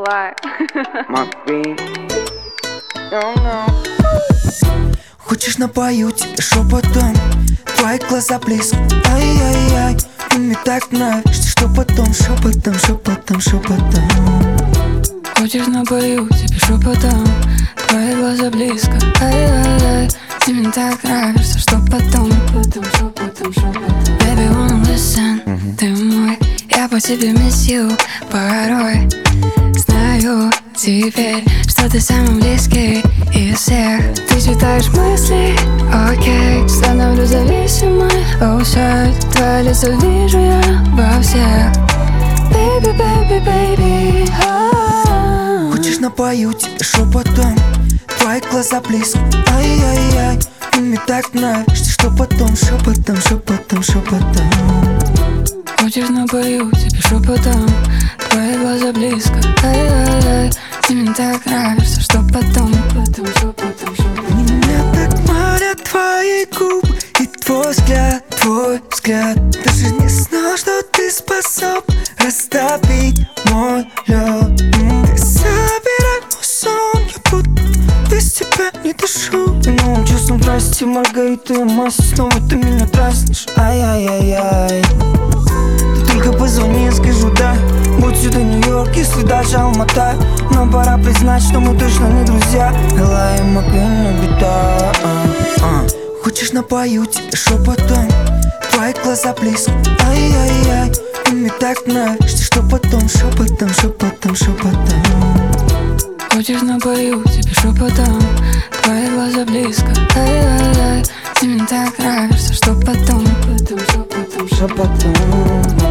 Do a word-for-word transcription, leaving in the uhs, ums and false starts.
Злая. Хочешь, напою тебе шепотом, твои глаза близко, ай-яй-яй. Ты мне так нравишься, что потом, шепотом, шепотом, шепотом. Хочешь, напою тебе шепотом, твои глаза близко, ай-яй-яй. Ты мне так нравишься, что потом, потом, шепотом, шепотом. Baby, wanna listen, mm-hmm. Ты мой, я по тебе miss you порой. Знаю теперь, что ты самый близкий из всех. Ты читаешь мысли, окей. Становлюсь зависимой, oh shit. Твое лицо вижу я во всех. Baby, baby, baby, oh. Хочешь, напою тебе шепотом, твои глаза близко, ай-яй-яй. Ты мне так нравишься, что потом, шепотом, шепотом, шепотом. Хочешь, напою тебе шепотом, твои глаза близко, ай-яй-яй. Ты мне так нравишься, что потом, потом, шепотом, шепотом. Меня так манят твои губы и твой взгляд, твой взгляд. Даже не знал, что ты способен растопить мой лед. Ты забирай мой сон, я будто без тебя не дышу. И новым чувством страсти, Маргарита и масса. Снова ты меня дразнишь, ай-яй-яй-яй. Ты только позвони, скажу да. Будь сюда Нью-Йорк, если даже Алмата. Но пора признать, что мы точно не друзья. Элла и Маквин, беда. Хочешь, напою тебе шепотом, твои глаза близко, ай-яй-яй. Ты мне так нравишься, что потом, шепотом, шепотом, шепотом. Хочешь, напою тебе шепотом, твои глаза близко, ай-яй-яй. Ты мне так нравишься, что потом, потом, шепотом, шепотом.